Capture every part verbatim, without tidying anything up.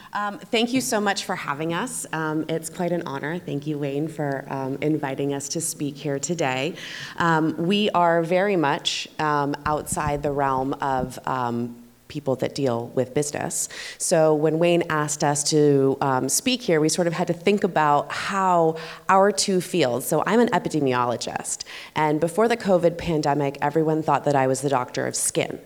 Um, thank you so much for having us. Um, it's quite an honor. Thank you, Wayne, for um, inviting us to speak here today. Um, we are very much um, outside the realm of um, people that deal with business. So when Wayne asked us to um, speak here, we sort of had to think about how our two fields, so I'm an epidemiologist, and before the COVID pandemic, everyone thought that I was the doctor of skin.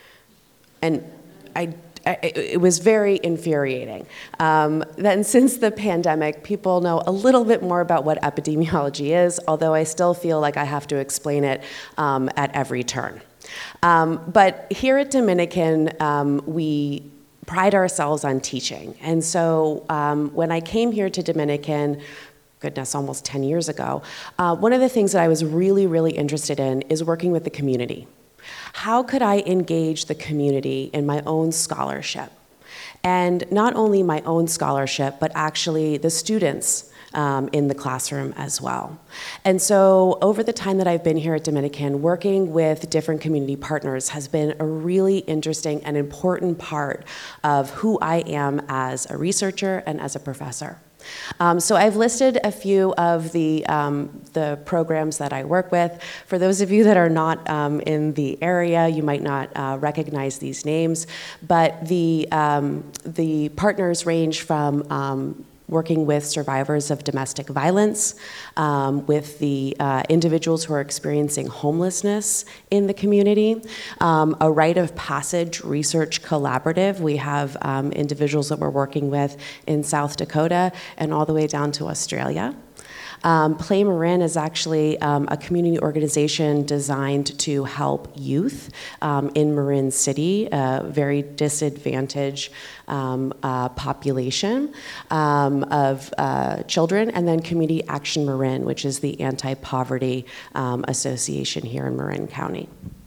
And I it was very infuriating. Um, then since the pandemic, people know a little bit more about what epidemiology is, although I still feel like I have to explain it um, at every turn. Um, but here at Dominican, um, we pride ourselves on teaching. And so um, when I came here to Dominican, goodness, almost ten years ago, uh, one of the things that I was really, really interested in is working with the community. How could I engage the community in my own scholarship? And not only my own scholarship, but actually the students um, in the classroom as well. And so over the time that I've been here at Dominican, working with different community partners has been a really interesting and important part of who I am as a researcher and as a professor. Um, so I've listed a few of the, um, the programs that I work with. For those of you that are not um, in the area, you might not uh, recognize these names, but the, um, the partners range from um, working with survivors of domestic violence, um, with the uh, individuals who are experiencing homelessness in the community, um, a rite of passage research collaborative. We have um, individuals that we're working with in South Dakota and all the way down to Australia. Um, Play Marin is actually um, a community organization designed to help youth um, in Marin City, a very disadvantaged um, uh, population um, of uh, children, and then Community Action Marin, which is the anti-poverty um, association here in Marin County.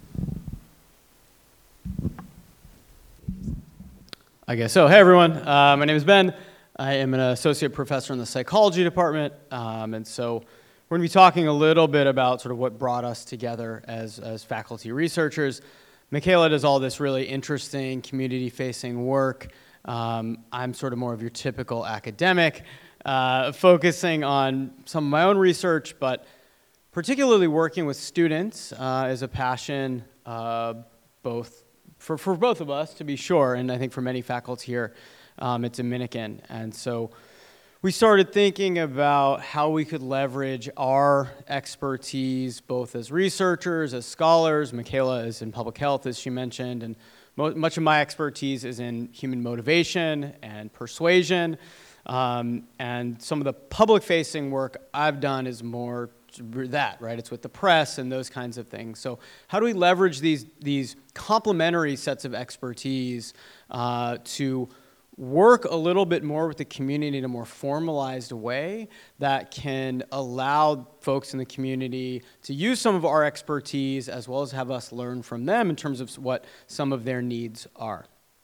I guess so. Hey, everyone. Uh, my name is Ben. I am an associate professor in the psychology department, um, and so we're going to be talking a little bit about sort of what brought us together as, as faculty researchers. Michaela does all this really interesting community-facing work. Um, I'm sort of more of your typical academic, uh, focusing on some of my own research, but particularly working with students uh, is a passion uh, both for, for both of us, to be sure, and I think for many faculty here Um, at Dominican. And so we started thinking about how we could leverage our expertise both as researchers, as scholars. Michaela is in public health, as she mentioned, and mo much of my expertise is in human motivation and persuasion. Um, and some of the public-facing work I've done is more that, right? It's with the press and those kinds of things. So how do we leverage these, these complementary sets of expertise uh, to work a little bit more with the community in a more formalized way that can allow folks in the community to use some of our expertise as well as have us learn from them in terms of what some of their needs are?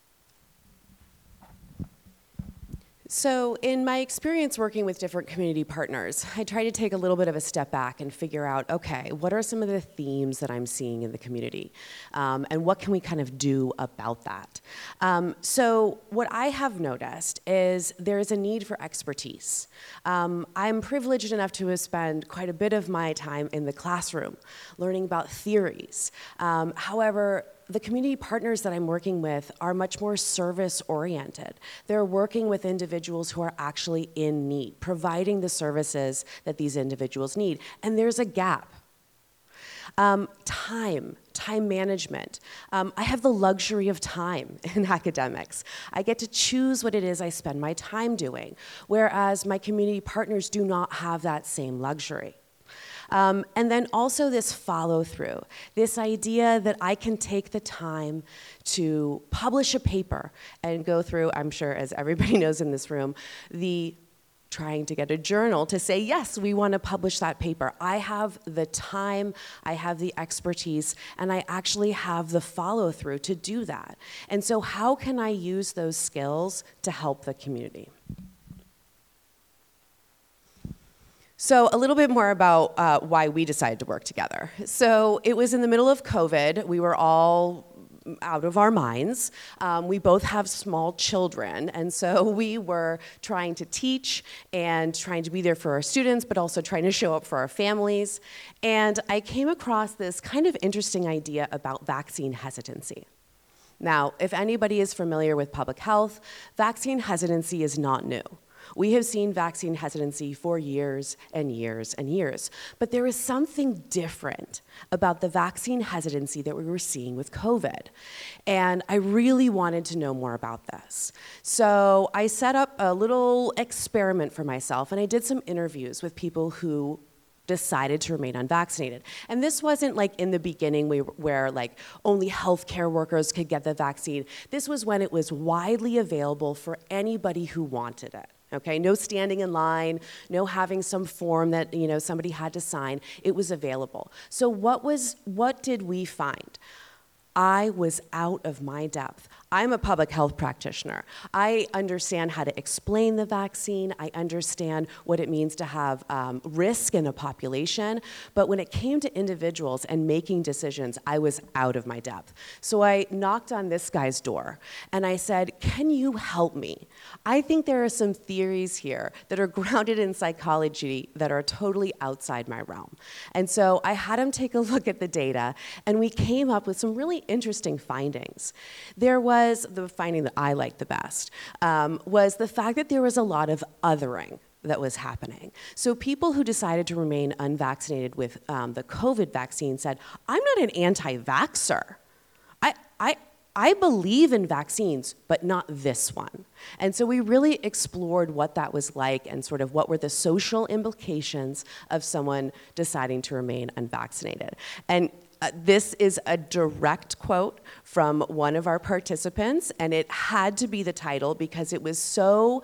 So in my experience working with different community partners, I try to take a little bit of a step back and figure out, okay, what are some of the themes that I'm seeing in the community? Um, and what can we kind of do about that? Um, so what I have noticed is there is a need for expertise. Um, I'm privileged enough to have spent quite a bit of my time in the classroom learning about theories. Um, however, the community partners that I'm working with are much more service-oriented. They're working with individuals who are actually in need, providing the services that these individuals need. And there's a gap. Um, time, time management. Um, I have the luxury of time in academics. I get to choose what it is I spend my time doing, whereas my community partners do not have that same luxury. Um, and then also this follow through, this idea that I can take the time to publish a paper and go through, I'm sure as everybody knows in this room, the trying to get a journal to say, yes, we want to publish that paper. I have the time, I have the expertise, and I actually have the follow through to do that. And so how can I use those skills to help the community? So a little bit more about uh, why we decided to work together. So it was in the middle of COVID. We were all out of our minds. Um, we both have small children, and so we were trying to teach and trying to be there for our students, but also trying to show up for our families. And I came across this kind of interesting idea about vaccine hesitancy. Now, if anybody is familiar with public health, vaccine hesitancy is not new. We have seen vaccine hesitancy for years and years and years, but there is something different about the vaccine hesitancy that we were seeing with COVID. And I really wanted to know more about this. So I set up a little experiment for myself, and I did some interviews with people who decided to remain unvaccinated. And this wasn't like in the beginning we, where like only healthcare workers could get the vaccine. This was when it was widely available for anybody who wanted it. Okay, no standing in line, no having some form that, you know, somebody had to sign. It was available. So what was what did we find? I was out of my depth. I'm a public health practitioner. I understand how to explain the vaccine. I understand what it means to have um, risk in a population. But when it came to individuals and making decisions, I was out of my depth. So I knocked on this guy's door and I said, can you help me? I think there are some theories here that are grounded in psychology that are totally outside my realm. And so I had him take a look at the data, and we came up with some really interesting findings. There was the finding that I liked the best, um, was the fact that there was a lot of othering that was happening. So people who decided to remain unvaccinated with um, the COVID vaccine said, I'm not an anti-vaxxer. I, I, I believe in vaccines, but not this one. And so we really explored what that was like and sort of what were the social implications of someone deciding to remain unvaccinated. And Uh, this is a direct quote from one of our participants, and it had to be the title because it was so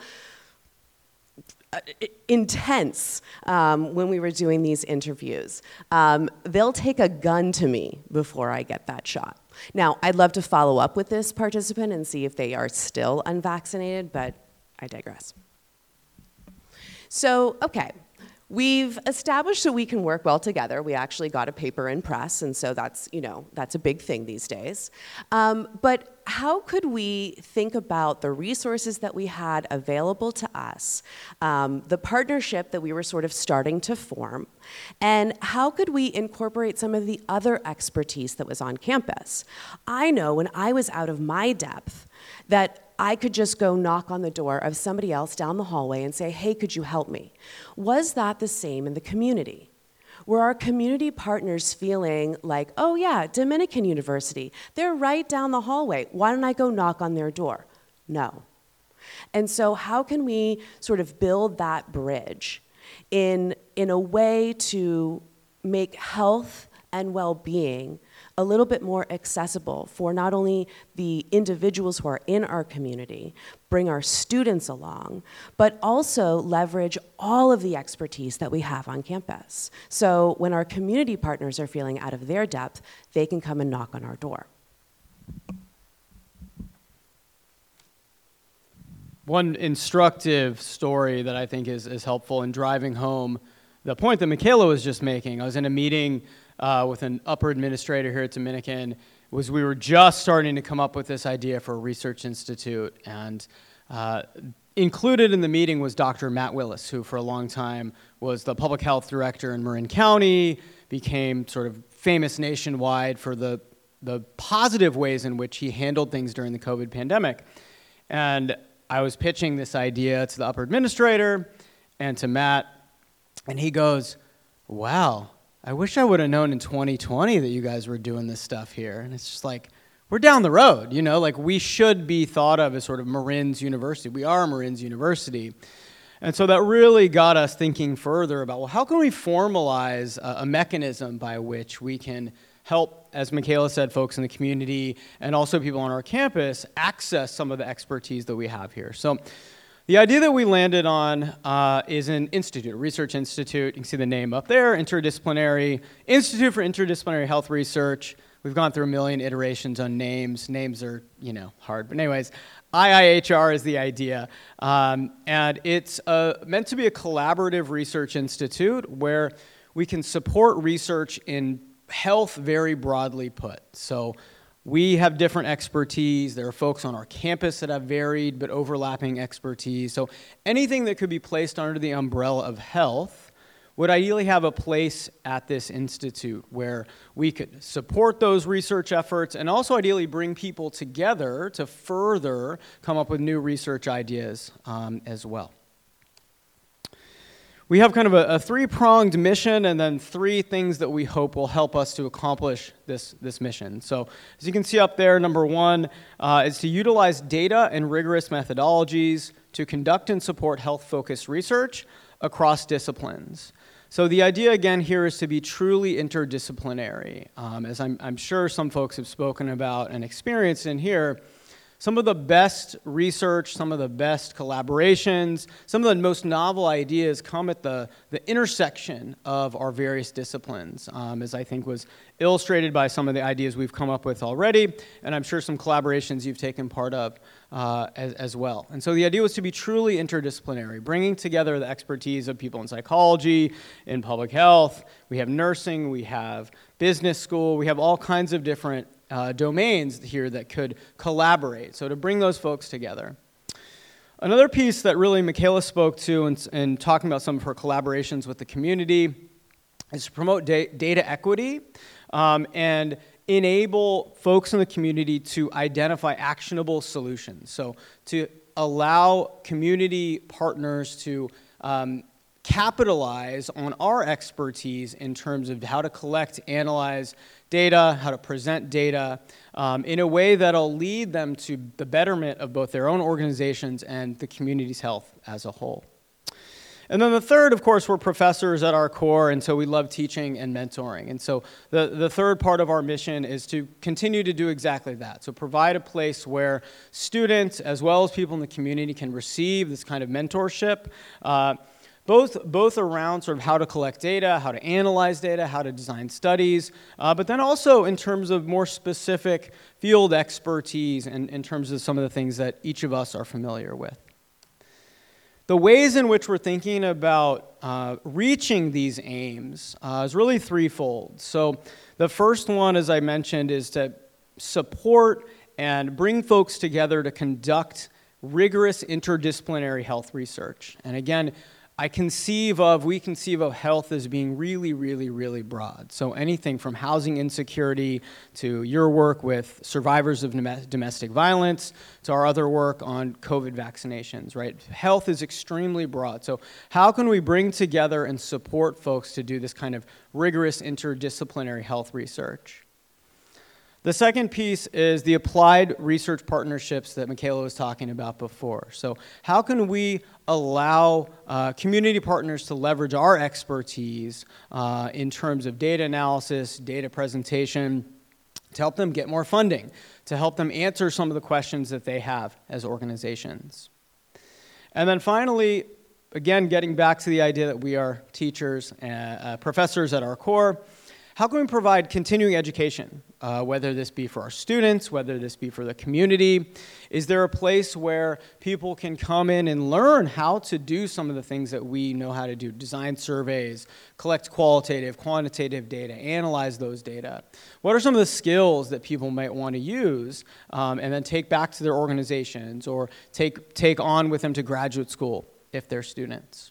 uh, intense um, when we were doing these interviews. Um, they'll take a gun to me before I get that shot. Now, I'd love to follow up with this participant and see if they are still unvaccinated, but I digress. So, okay. We've established that we can work well together. We actually got a paper in press, and so that's, you know, that's a big thing these days. Um, but how could we think about the resources that we had available to us, um, the partnership that we were sort of starting to form, and how could we incorporate some of the other expertise that was on campus? I know when I was out of my depth that I could just go knock on the door of somebody else down the hallway and say, hey, could you help me? Was that the same in the community? Were our community partners feeling like, oh yeah, Dominican University, they're right down the hallway. Why don't I go knock on their door? No. And so how can we sort of build that bridge in, in a way to make health and well-being a little bit more accessible for not only the individuals who are in our community, bring our students along, but also leverage all of the expertise that we have on campus. So when our community partners are feeling out of their depth, they can come and knock on our door. One instructive story that I think is, is helpful in driving home the point that Michaela was just making. I was in a meeting Uh, with an upper administrator here at Dominican, was we were just starting to come up with this idea for a research institute. And uh, included in the meeting was Doctor Matt Willis, who for a long time was the public health director in Marin County, became sort of famous nationwide for the, the positive ways in which he handled things during the COVID pandemic. And I was pitching this idea to the upper administrator and to Matt, and he goes, wow, I wish I would have known in twenty twenty that you guys were doing this stuff here. And it's just like, we're down the road, you know, like we should be thought of as sort of Marin's University. We are Marin's University. And so that really got us thinking further about, well, how can we formalize a, a mechanism by which we can help, as Michaela said, folks in the community and also people on our campus access some of the expertise that we have here. So the idea that we landed on uh, is an institute, a research institute. You can see the name up there, Interdisciplinary Institute for Interdisciplinary Health Research. We've gone through a million iterations on names. Names are, you know, hard. But anyways, I I H R is the idea. Um, and it's uh, meant to be a collaborative research institute where we can support research in health very broadly put. So we have different expertise. There are folks on our campus that have varied but overlapping expertise. So anything that could be placed under the umbrella of health would ideally have a place at this institute where we could support those research efforts and also ideally bring people together to further come up with new research ideas um, as well. We have kind of a, a three-pronged mission and then three things that we hope will help us to accomplish this, this mission. So as you can see up there, number one uh, is to utilize data and rigorous methodologies to conduct and support health-focused research across disciplines. So the idea, again, here is to be truly interdisciplinary. Um, as I'm, I'm sure some folks have spoken about and experienced in here, some of the best research, some of the best collaborations, some of the most novel ideas come at the, the intersection of our various disciplines, um, as I think was illustrated by some of the ideas we've come up with already, and I'm sure some collaborations you've taken part of uh, as, as well. And so the idea was to be truly interdisciplinary, bringing together the expertise of people in psychology, in public health. We have nursing, we have business school, we have all kinds of different Uh, domains here that could collaborate, so to bring those folks together. Another piece that really Michaela spoke to in, in talking about some of her collaborations with the community is to promote da- data equity um, and enable folks in the community to identify actionable solutions. So to allow community partners to um, capitalize on our expertise in terms of how to collect, analyze data, how to present data um, in a way that'll lead them to the betterment of both their own organizations and the community's health as a whole. And then the third, of course, we're professors at our core, and so we love teaching and mentoring. And so the, the third part of our mission is to continue to do exactly that. So provide a place where students, as well as people in the community, can receive this kind of mentorship, uh, Both, both around sort of how to collect data, how to analyze data, how to design studies, uh, but then also in terms of more specific field expertise and in terms of some of the things that each of us are familiar with. The ways in which we're thinking about uh, reaching these aims uh, is really threefold. So the first one, as I mentioned, is to support and bring folks together to conduct rigorous interdisciplinary health research. And again, I conceive of, we conceive of health as being really, really, really broad. So anything from housing insecurity to your work with survivors of domestic violence to our other work on COVID vaccinations, right? Health is extremely broad. So how can we bring together and support folks to do this kind of rigorous interdisciplinary health research? The second piece is the applied research partnerships that Michaela was talking about before. So how can we allow uh, community partners to leverage our expertise uh, in terms of data analysis, data presentation, to help them get more funding, to help them answer some of the questions that they have as organizations. And then finally, again, getting back to the idea that we are teachers, uh, uh, professors at our core, how can we provide continuing education, uh, whether this be for our students, whether this be for the community? Is there a place where people can come in and learn how to do some of the things that we know how to do? Design surveys, collect qualitative, quantitative data, analyze those data. What are some of the skills that people might want to use um, and then take back to their organizations or take, take on with them to graduate school if they're students?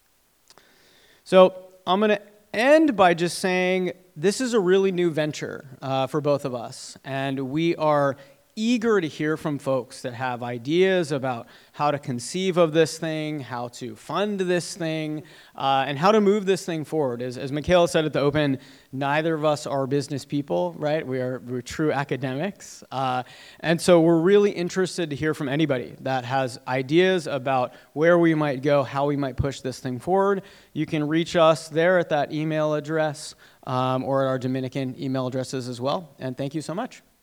So I'm going to end by just saying this is a really new venture uh, for both of us, and we are eager to hear from folks that have ideas about how to conceive of this thing, how to fund this thing, uh, and how to move this thing forward. As, as Michaela said at the open, neither of us are business people, right? We are we're true academics. Uh, and so we're really interested to hear from anybody that has ideas about where we might go, how we might push this thing forward. You can reach us there at that email address um, or at our Dominican email addresses as well. And thank you so much.